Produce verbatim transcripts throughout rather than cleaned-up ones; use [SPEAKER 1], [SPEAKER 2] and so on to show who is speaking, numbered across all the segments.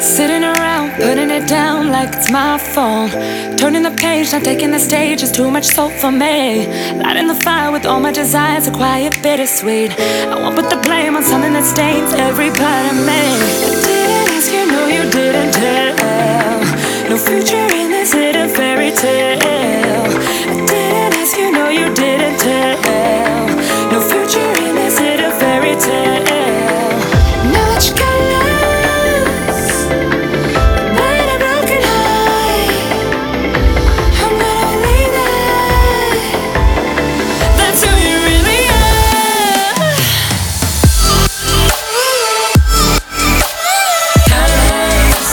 [SPEAKER 1] Sitting around, putting it down like it's my fault. Turning the page, not taking the stage is too much salt for me. Lighting the fire with all my desires, a quiet, bittersweet. I won't put the blame on something that stains every part of me. I didn't ask you, no, you didn't tell. No future in this hidden fairy tale. I didn't ask you, no, you didn't tell. No future in this hidden fairy tale. Now that you got lost by a broken heart, I'm gonna believe that that's who you really are. Colors.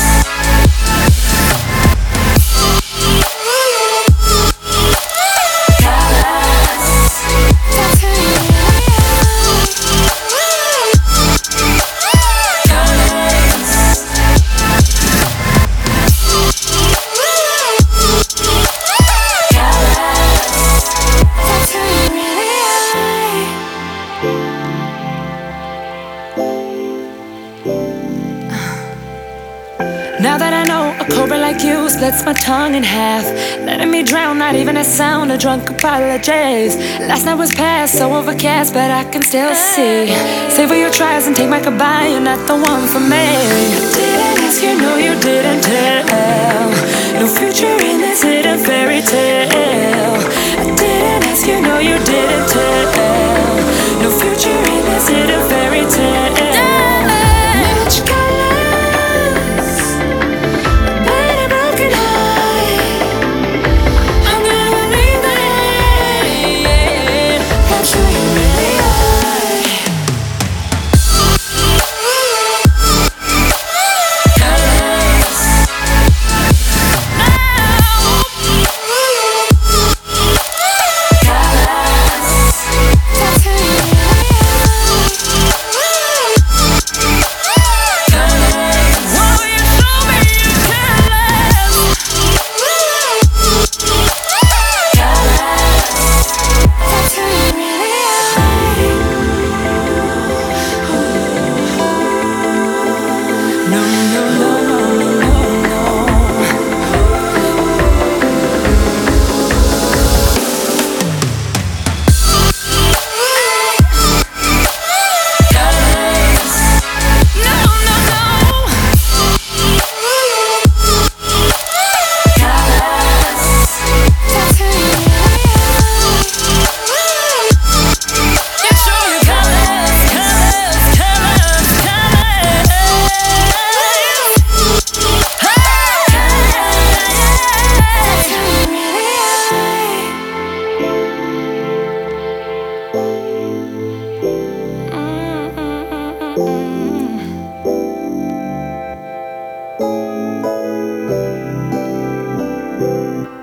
[SPEAKER 1] Now that I know a cobra like you splits my tongue in half, letting me drown, not even a sound, a drunk apologies. Last night was past, so overcast, but I can still see. Savor your tries and take my goodbye, you're not the one for me. I didn't ask you, no, you didn't tell. No future in this hidden fairy tale. I didn't ask you, no, you didn't tell. No future in this hidden fairy tale. Mm-hmm.